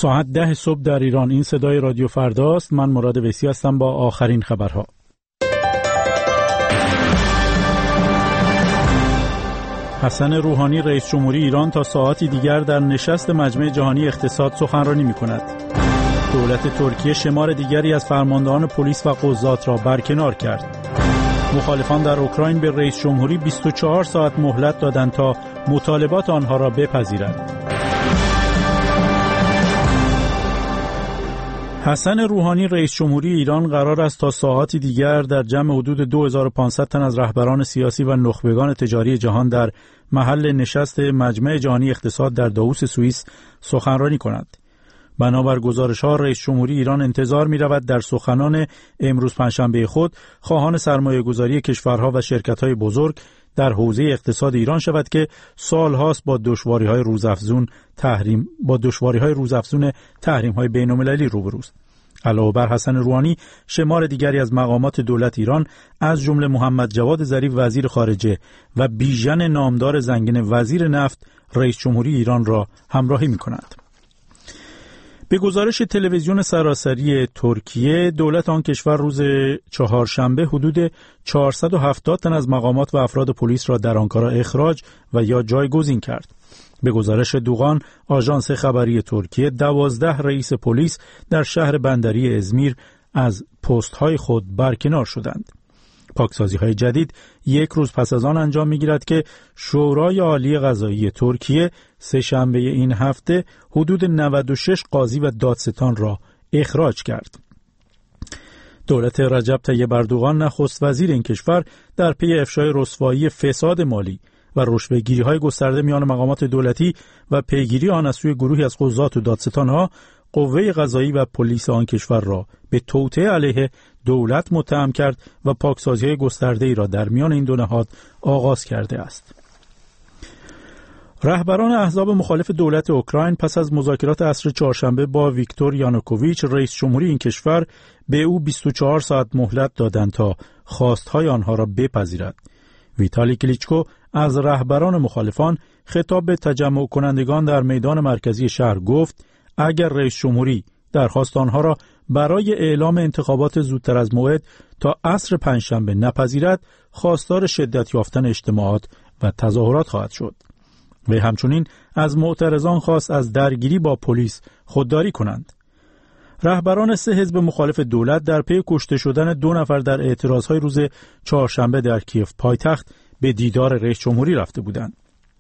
ساعت 10 صبح در ایران. این صدای رادیو فرداست. من مراد ویسی هستم با آخرین خبرها. حسن روحانی رئیس جمهوری ایران تا ساعتی دیگر در نشست مجمع جهانی اقتصاد سخنرانی می‌کند. دولت ترکیه شمار دیگری از فرماندهان پلیس و قضات را برکنار کرد. مخالفان در اوکراین به رئیس جمهوری 24 ساعت مهلت دادند تا مطالبات آنها را بپذیرد. حسن روحانی رئیس جمهوری ایران قرار است تا ساعاتی دیگر در جمع حدود 2500 تن از رهبران سیاسی و نخبگان تجاری جهان در محل نشست مجمع جهانی اقتصاد در داووس سوئیس سخنرانی کند. بنابر گزارش‌ها رئیس جمهوری ایران انتظار می‌رود در سخنان امروز پنجشنبه خود خواهان سرمایه‌گذاری کشورها و شرکت‌های بزرگ در حوزه اقتصاد ایران شود که سال‌هاست با دشواری‌های روزافزون تحریم‌های بین‌المللی روبروست. علاوه بر حسن روحانی، شمار دیگری از مقامات دولت ایران از جمله محمد جواد ظریف وزیر خارجه و بیژن نامدار زنگنه وزیر نفت رئیس جمهوری ایران را همراهی می‌کنند. به گزارش تلویزیون سراسری ترکیه، دولت آن کشور روز چهارشنبه حدود 470 تن از مقامات و افراد پلیس را در آنکارا اخراج و یا جایگزین کرد. به گزارش دوغان آژانس خبری ترکیه، 12 رئیس پلیس در شهر بندری ازمیر از پست‌های خود برکنار شدند. پاکسازی‌های جدید یک روز پس از آن انجام می‌گیرد که شورای عالی قضایی ترکیه سه‌شنبه این هفته حدود 96 قاضی و دادستان را اخراج کرد. دولت رجب طیب اردوغان نخست وزیر این کشور در پی افشای رسوایی فساد مالی و رشوه‌گیری‌های گسترده میان مقامات دولتی و پیگیری آن از سوی گروهی از قضات و دادستان‌ها، قوه قضایی و پلیس آن کشور را به توطئه علیه دولت متهم کرد و پاکسازی‌های گسترده‌ای را در میان این دو نهاد آغاز کرده است. رهبران احزاب مخالف دولت اوکراین پس از مذاکرات عصر چهارشنبه با ویکتور یانوکوویچ رئیس جمهوری این کشور به او 24 ساعت مهلت دادند تا خواستهای آنها را بپذیرد. ویتالی کلیچکو از رهبران مخالفان خطاب به تجمع کنندگان در میدان مرکزی شهر گفت اگر رئیس جمهوری درخواست آنها را برای اعلام انتخابات زودتر از موعد تا عصر پنجشنبه نپذیرد، خواستار شدت یافتن اجتماعات و تظاهرات خواهد شد. و همچنین از معترضان خواست از درگیری با پلیس خودداری کنند. رهبران 3 حزب مخالف دولت در پی کشته شدن 2 نفر در اعتراضهای روز چهارشنبه در کیف پایتخت به دیدار رئیس جمهوری رفته بودند.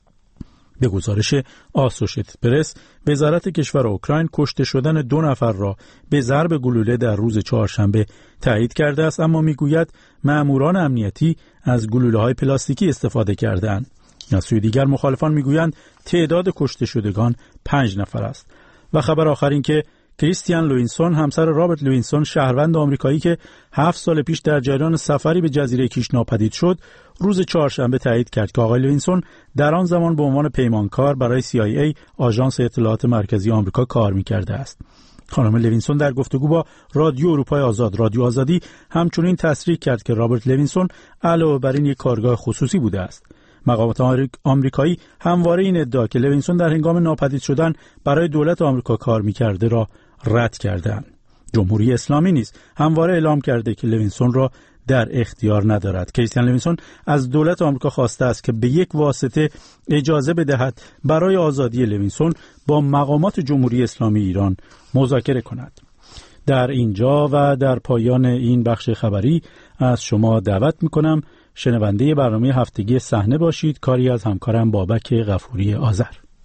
به گزارش آسوشیتد پرس، وزارت کشور اوکراین کشته شدن 2 نفر را به ضرب گلوله در روز چهارشنبه تایید کرده است، اما میگوید مأموران امنیتی از گلوله‌های پلاستیکی استفاده کردند. از سوی دیگر مخالفان میگویند تعداد کشته شدگان 5 نفر است. و خبر آخر این که کریستیان لوینسون، همسر رابرت لوینسون، شهروند آمریکایی که 7 سال پیش در جریان سفری به جزیره کیش ناپدید شد، روز چهارشنبه تایید کرد که آقای لوینسون در آن زمان به عنوان پیمانکار برای CIA، آژانس اطلاعات مرکزی آمریکا، کار می‌کرده است. خانم لوینسون در گفتگو با رادیو اروپای آزاد، رادیو آزادی، همچنین تصریح کرد که رابرت لوینسون علاوه بر این یک کارگاه خصوصی بوده است. مقامات آمریکایی همواره این ادعا که لوینسون در هنگام ناپدید شدن برای دولت آمریکا کار می‌کرده را رد کردند. جمهوری اسلامی نیز همواره اعلام کرده که لوینسون را در اختیار ندارد. کریستیان لوینسون از دولت آمریکا خواسته است که به یک واسطه اجازه بدهد برای آزادی لوینسون با مقامات جمهوری اسلامی ایران مذاکره کند. در اینجا و در پایان این بخش خبری از شما دعوت می‌کنم شنونده برنامه هفتگی صحنه باشید، کاری از همکارم بابک غفوری آذر.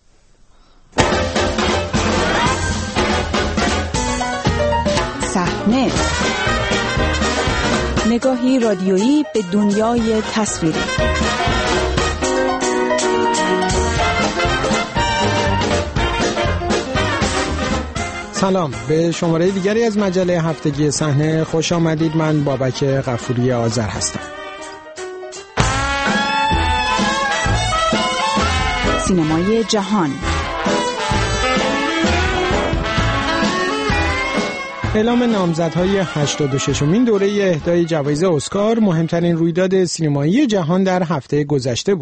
صحنه، نگاهی رادیویی به دنیای تصویری. سلام، به شماره دیگری از مجله هفتگی صحنه خوش آمدید. من بابک غفوری آذر هستم. سینمای جهان. اعلام نامزدهای 86مین دوره اهدای جوایز اسکار مهمترین رویداد سینمایی جهان در هفته گذشته بود.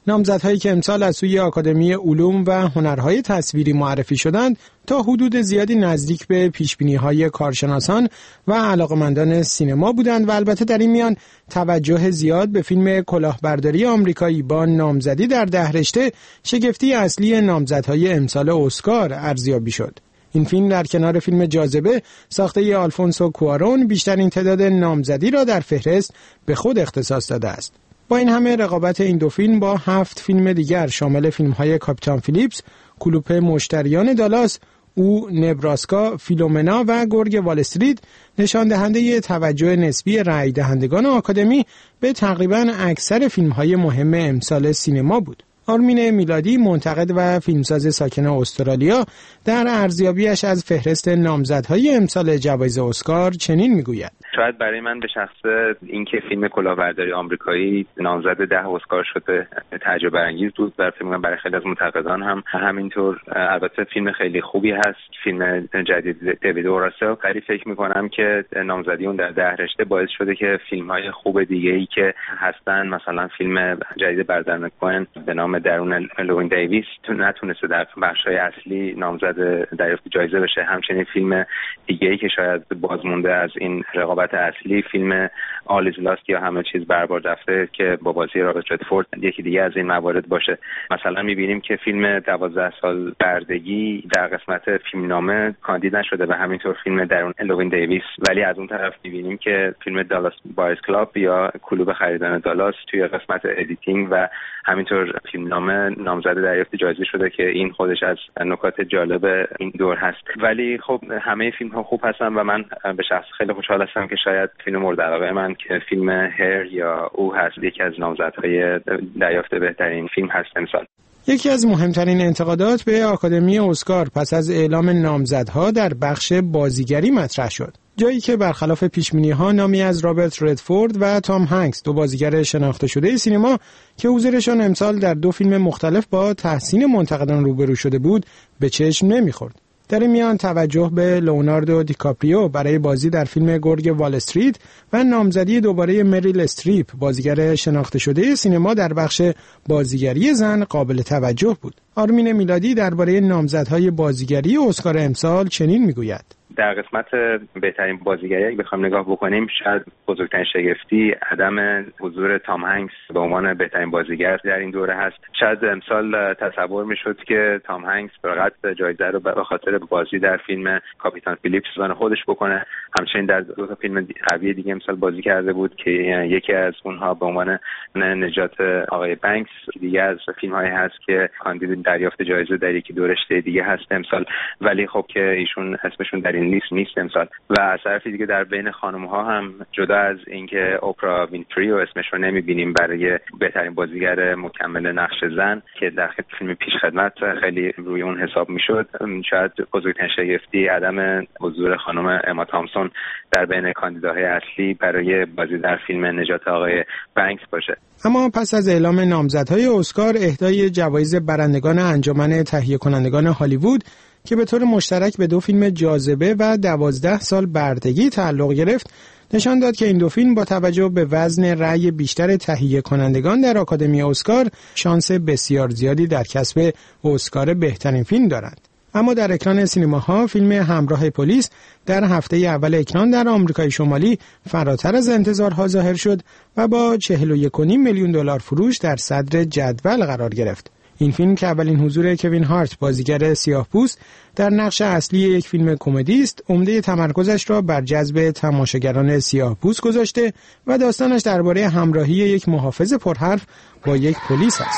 نامزدهایی که امسال از سوی آکادمی علوم و هنرهای تصویری معرفی شدند تا حدود زیادی نزدیک به پیشبینی‌های کارشناسان و علاقمندان سینما بودند و البته در این میان توجه زیاد به فیلم کلاهبرداری آمریکایی با نامزدی در 10 رشته شگفتی اصلی نامزدهای امسال اسکار ارزیابی شد. این فیلم در کنار فیلم جاذبه ساخته آلفونسو کوارون بیشترین تعداد نامزدی را در فهرست به خود اختصاص داده است. با این همه رقابت این دو فیلم با 7 فیلم دیگر شامل فیلم‌های کاپیتان فیلیپس، کلوپ مشتریان دالاس، او، نبراسکا، فیلومنا و گرگ وال استریت نشان دهنده توجه نسبی رای دهندگان آکادمی به تقریباً اکثر فیلم‌های مهم امسال سینما بود. آرمین میلادی، منتقد و فیلمساز ساکن استرالیا، در ارزیابیش از فهرست نامزدهای امسال جوایز اسکار چنین میگوید: شاید برای من به شخص اینکه فیلم کلاهبرداری آمریکایی نامزد 10 اسکار شده تعجب برانگیز بود و فکر می‌کنم برای خیلی از منتقدان هم همینطور. البته فیلم خیلی خوبی هست، فیلم جدید دیوید او راسل. خیلی فکر می‌کنم که نامزدی اون در 10 رشته باعث شده که فیلم‌های خوب دیگه‌ای که هستن، مثلا فیلم جدید بردرن کوئن به نام درون لوین دیویس نتونسته در بخش‌های اصلی نامزد دریافت جایزه بشه. همچنین فیلم دیگه‌ای که شاید بازمونده از این رقابت اصلی، فیلم آل از لاست یا همه چیز برباد رفته که با بازی رابرت ردفورد یکی دیگه از این موارد باشه. مثلا می‌بینیم که فیلم 12 سال بردگی در قسمت فیلمنامه کاندید نشده و همینطور فیلم درون لوین دیویس، ولی از اون طرف می‌بینیم که فیلم دالاس بایز کلاب یا کلوب خریدان دالاس توی قسمت ادیتینگ و همینطور فیلمنامه نامزد دریافت جایزه شده که این خودش از نکات جالب این دور هست. ولی خب همه فیلم‌ها خوب هستن و من به شخص خیلی خوشحال هستم که شاید فیلم مورد علاقه من که فیلم هر یا او هست یکی از نامزدهای دریافت بهترین فیلم هست امسال. یکی از مهمترین انتقادات به آکادمی اسکار پس از اعلام نامزدها در بخش بازیگری مطرح شد، جایی که برخلاف پیش‌بینی‌ها نامی از رابرت ردفورد و تام هنگس، دو بازیگر شناخته شده سینما که حضورشان امسال در 2 فیلم مختلف با تحسین منتقدان روبرو شده بود، به چشم نمی‌خورد. در این میان توجه به لئوناردو دیکاپریو برای بازی در فیلم گرگ وال استریت و نامزدی دوباره مریل استریپ، بازیگر شناخته شده سینما در بخش بازیگری زن، قابل توجه بود. آرمین میلادی درباره نامزدهای بازیگری اسکار امسال چنین میگوید: در قسمت بهترین بازیگری اگه بخوام نگاه بکنیم، شاید بزرگترین شگفتی عدم حضور تام هنگس به عنوان بهترین بازیگر در این دوره هست. شاید امسال تصور میشد که تام هنگس فقط جایزه رو به خاطر بازی در فیلم کاپیتان فیلیپس زن خودش بکنه. همچنین در 2 فیلم قوی دیگه امسال بازی کرده بود که یکی از اونها به عنوان نجات آقای بانکس، دیگه از فیلم‌هایی هست که کاندید دریافت جایزه در یکی دو رشته دیگه هست امسال، ولی خب که ایشون اسمشون در این لیست نیست امسال. و از طرف دیگه در بین خانم‌ها هم جدا از اینکه اوپرا وینفری رو اسمش رو نمی‌بینیم برای بهترین بازیگر مکمل نقش زن که در فیلم پیشخدمت خیلی روی اون حساب می‌شد، شاید بزرگترین شگفتی عدم حضور خانم اما تامسون در بین کاندیداهای اصلی برای بازی در فیلم نجات آقای بانکس باشه. اما پس از اعلام نامزدهای اسکار، اهدای جوایز برندگان انجمن تهیه کنندگان هالیوود که به طور مشترک به 2 فیلم جاذبه و 12 سال بردگی تعلق گرفت، نشان داد که این 2 فیلم با توجه به وزن رأی بیشتر تهیه کنندگان در آکادمی اسکار شانس بسیار زیادی در کسب اسکار بهترین فیلم دارند. اما در اکران سینماها فیلم همراه پلیس در هفته اول اکران در آمریکای شمالی فراتر از انتظارها ظاهر شد و با $41.5 میلیون فروش در صدر جدول قرار گرفت. این فیلم که اولین حضور کوین هارت، بازیگر سیاه‌پوست، در نقش اصلی یک فیلم کمدی است، عمده تمرکزش را بر جذب تماشاگران سیاه‌پوست گذاشته و داستانش درباره همراهی یک محافظ پرحرف با یک پلیس است.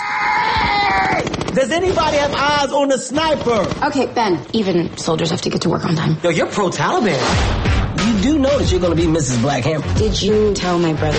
Does anybody have eyes on the sniper? Okay, Ben, even soldiers have to get to work on time. Yo, you're pro-Taliban. You do know that you're going to be Mrs. Blackhammer. Did you tell my brother?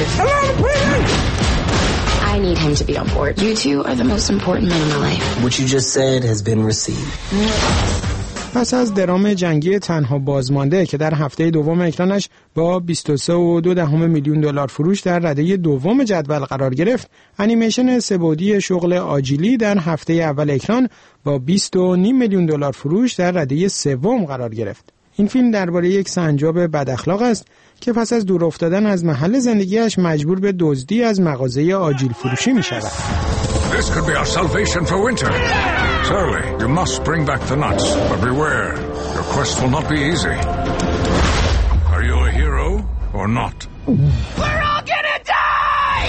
I need him to be on board. You two are the most important men in my life. What you just said has been received. پس از درام جنگی تنها بازمانده که در هفته دوم اکرانش با $23.2 میلیون فروش در رده دوم جدول قرار گرفت، انیمیشن سه‌بعدی شغل آجیلی در هفته اول اکران با $20.5 میلیون فروش در رده سوم قرار گرفت. این فیلم درباره یک سنجاب بداخلاق است که پس از دور افتادن از محل زندگیش مجبور به دزدی از مغازه آجیل فروشی می شود. This could be our salvation for winter. Surely, you must bring back the nuts, but beware, your quest will not be easy. Are you a hero or not? We're all gonna die!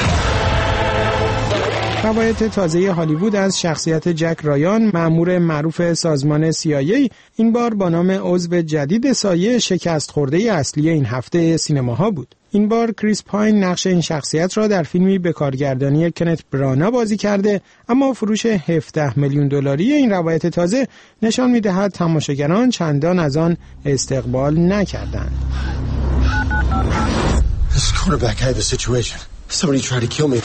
روایت تازه هالیوود از شخصیت جک رایان، مأمور معروف سازمان CIA، این بار با نام عضو جدید سایه شکست خورده اصلی این هفته سینماها بود. این بار کریس پاین نقش این شخصیت را در فیلمی به کارگردانی کنت برانا بازی کرده، اما فروش 17 میلیون دلاری این روایت تازه نشان می‌دهد تماشاگران چندان از آن استقبال نکردند. This quarterback had the situation. Somebody tried to kill me.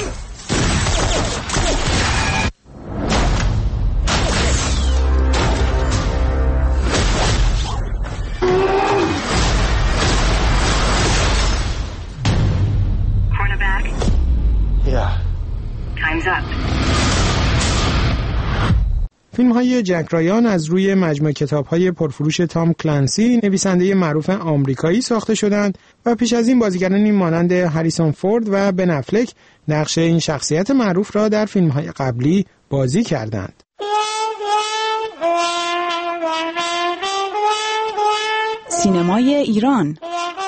فیلم‌های جک رایان از روی مجموعه کتاب‌های پرفروش تام کلنسی، نویسنده معروف آمریکایی ساخته شدند و پیش از این بازیگرانی مانند هریسون فورد و بن افلک نقش این شخصیت معروف را در فیلم‌های قبلی بازی کردند. سینمای ایران.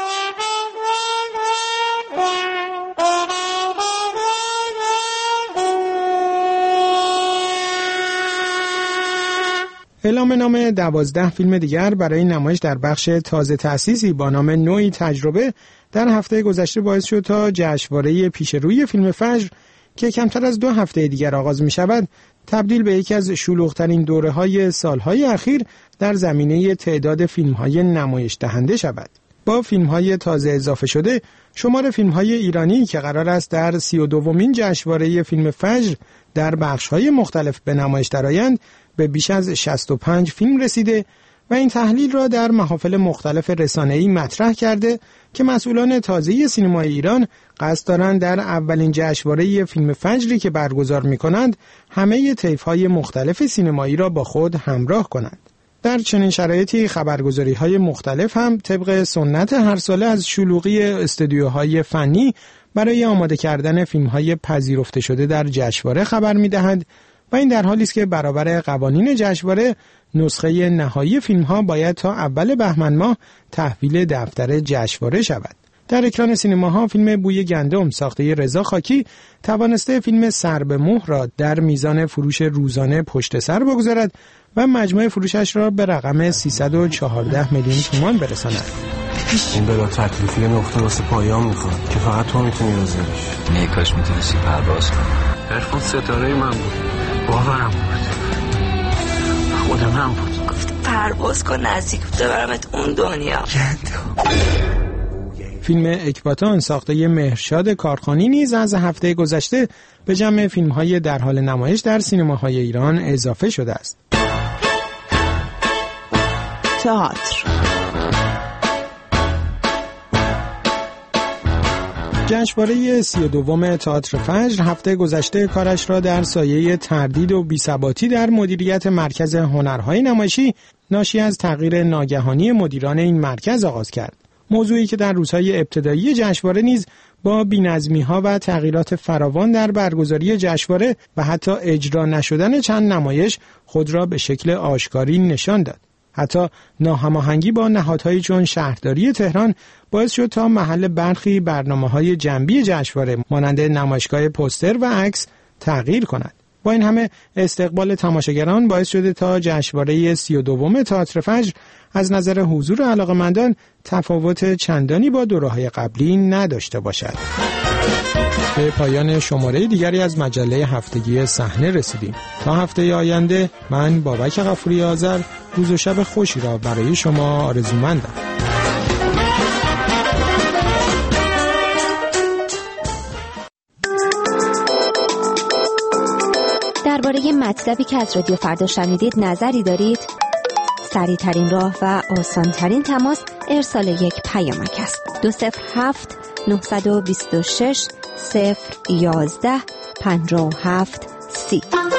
اعلام نام 12 فیلم دیگر برای نمایش در بخش تازه تأسیسی با نام نوعی تجربه در هفته گذشته باعث شد تا جشنواره پیش روی فیلم فجر که کمتر از 2 هفته دیگر آغاز می شود تبدیل به یکی از شلوغ‌ترین دوره‌های سالهای اخیر در زمینه تعداد فیلم‌های نمایش دهنده شود. با فیلم‌های تازه اضافه شده، شمار فیلم‌های ایرانی که قرار است در 32مین جشنواره فیلم فجر در بخش‌های مختلف به نمایش درآیند به بیش از 65 فیلم رسیده و این تحلیل را در محافل مختلف رسانه‌ای مطرح کرده که مسئولان تازه سینمای ایران قصد دارند در اولین جشنواره فیلم فجری که برگزار می‌کنند همه طیف‌های مختلف سینمایی را با خود همراه کنند. در چنین شرایطی خبرگزاری‌های مختلف هم طبق سنت هر ساله از شلوغی استودیوهای فنی برای آماده کردن فیلم‌های پذیرفته شده در جشنواره خبر می‌دهند و این در حالی است که برابر قوانین جشنواره نسخه نهایی فیلم‌ها باید تا اول بهمن ماه تحویل دفتر جشنواره شود. در اکران سینماها فیلم بوی گندم ساخته رضا خاکی توانسته فیلم سر به مهر را در میزان فروش روزانه پشت سر بگذارد و مجموع فروشش را به رقم 314 میلیون تومان برساند. این بلا تکلیفی نقطه واسه پایان میخواد که فقط تو میتونی رازش. نه کاش میتونستی پرواز کنی. عرفان ستاره من بود. باورم بود. خود من بود. گفت پرواز کن نزدیک ببرمت اون دنیا. فیلم اکباتان ساخته مهرشاد کارخانی نیز از هفته گذشته به جمع فیلم‌های در حال نمایش در سینماهای ایران اضافه شده است. تئاتر. جشنواره 32 تئاتر فجر هفته گذشته کارش را در سایه تردید و بی‌ثباتی در مدیریت مرکز هنرهای نمایشی ناشی از تغییر ناگهانی مدیران این مرکز آغاز کرد. موضوعی که در روزهای ابتدایی جشنواره نیز با بی‌نظمی‌ها و تغییرات فراوان در برگزاری جشنواره و حتی اجرا نشدن چند نمایش خود را به شکل آشکاری نشان داد. حتی ناهماهنگی با نهادهایی چون شهرداری تهران باعث شد تا محل برخی برنامه‌های جنبی جشنواره مانند نمایشگاه پوستر و عکس تغییر کند. با این همه استقبال تماشاگران باعث شده تا جشنواره 32 تئاتر فجر از نظر حضور علاقه‌مندان تفاوت چندانی با دوره‌های قبلی نداشته باشد. به پایان شماره دیگری از مجله هفتگی صحنه رسیدیم. تا هفته آینده من بابک غفوری آذر روز و شب خوشی را برای شما آرزومندم. درباره مطلبی که از رادیو فردا شنیدید نظری دارید؟ سریع‌ترین راه و آسان‌ترین تماس ارسال یک پیامک است. 207 926 011 57 30.